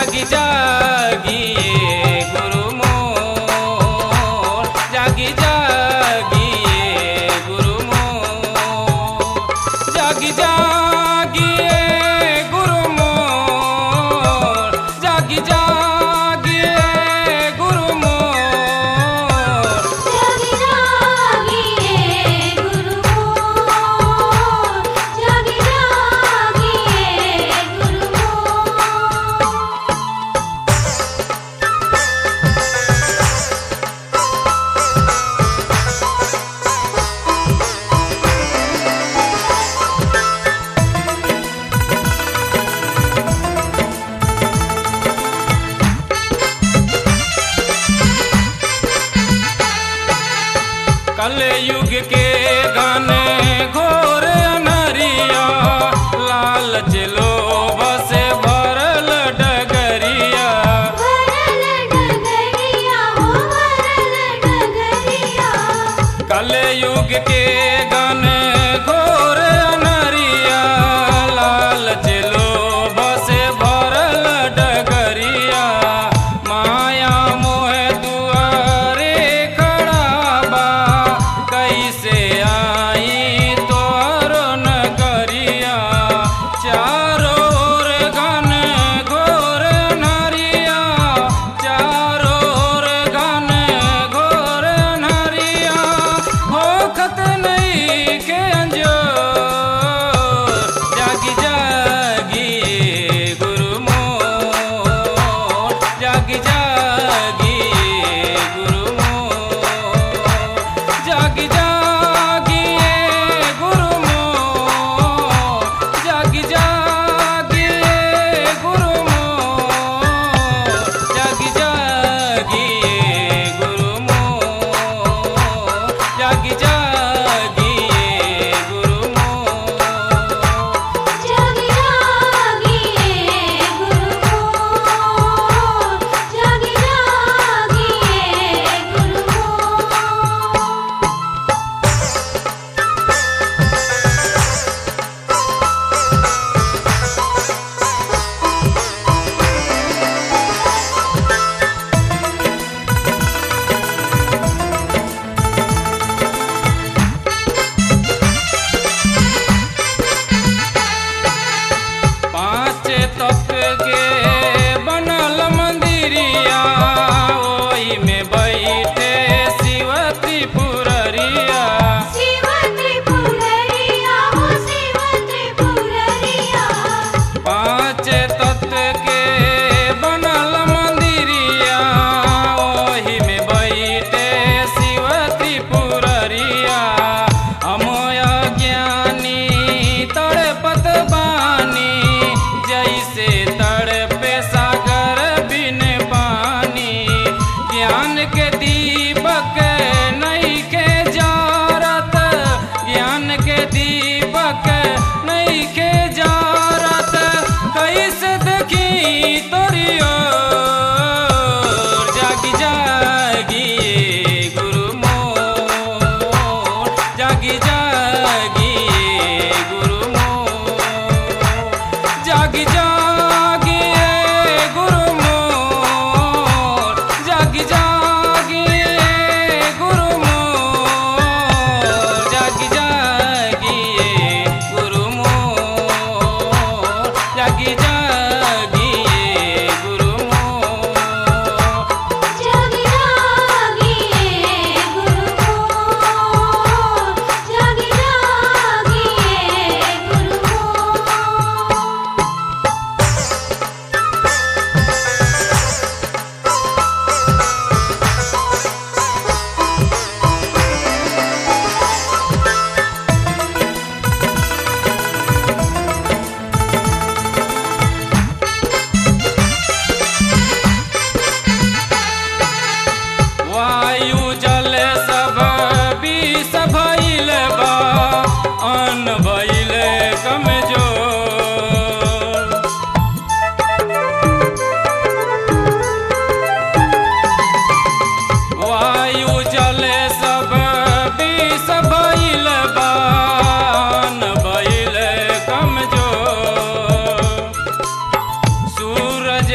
जागी जागिए गुरु मोर, जागी जागिए गुरु मोर, जागी जागिए गुरु मोर, जागी जागिए गुरु मोर, जागी जागिए गुरु मोर, जागी जागिए गुरु मोर।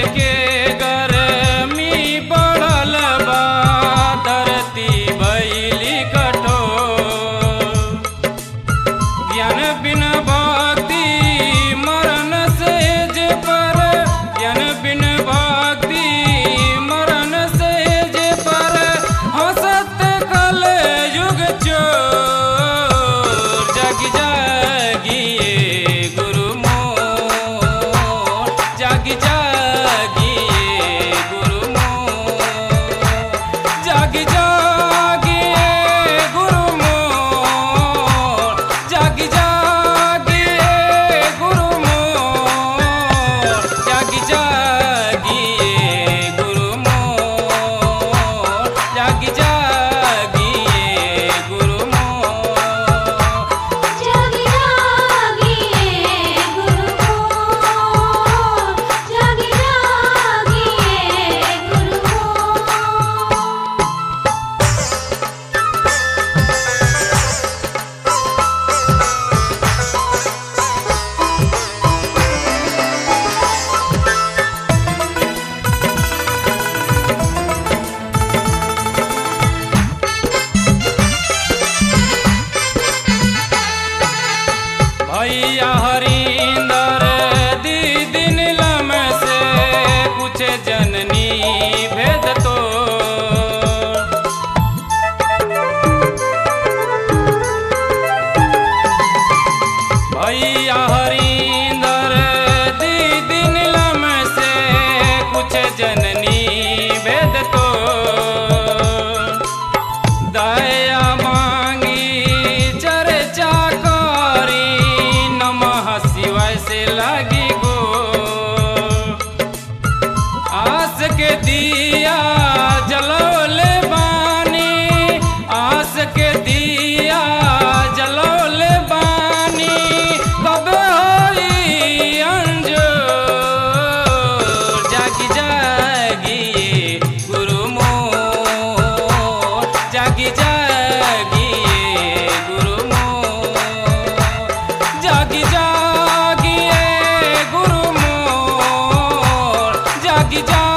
के गर्मी बढ़ल बा धरती भइली कठोर ज्ञान बिन भक्ति मरण सेज पर ज्ञान बिन भक्ति मरण सेज पर हंसत कल युग चोर जागी जागिए गुरु मोर जागी जागिए गुरु मोर जागी जागिए गुरु मोर जागी जागिए गुरु मोर जागी जागिए गुरु मोर जागी जागिए गुरु मोर जागी जागिए गुरु मोर जागी जागिए भैया हरिंदर दीदी नीलम से पूछे जननी भेद तो भैया हरिंदर दीदी नीलम से पूछे जननी भेद तो दया मांगी चर्चा करी नमः शिवाय से लगी गो आस के दिया जलौले बानी आस के दिया जलौले बानी कब होई अंजोर जागी जागिए गुरु मोर जागी जागिए गुरु मोर जागी जागिए गुरु मोर जागी जा